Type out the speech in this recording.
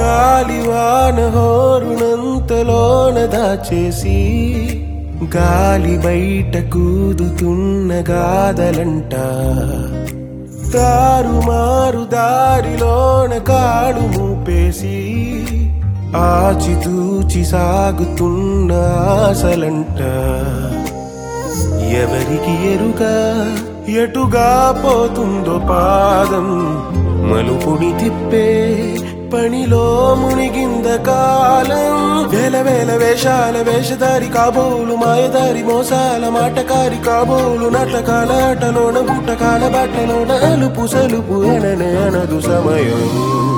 గాలివాన హోరునంతలోన దాచేసి గాలి బయట కూదుతున్న గాదలంట తారుమారు దారిలోన కాడు మూపేసి ఆచితూచి సాగుతున్న ఆశలంట ఎవరికి ఎరుక ఎటుగా పోతుందో పాదం మలుపుని తిప్పే పనిలో మునిగింద కాలం వేల వేల వేషాల వేషధారి కాబోలు మాయదారి మోసాల మాటకారి కాబోలు నాటకాల ఆటలోన బుట్టకాల బాటలోన అలుపు సలుపు అననే అనదు సమయం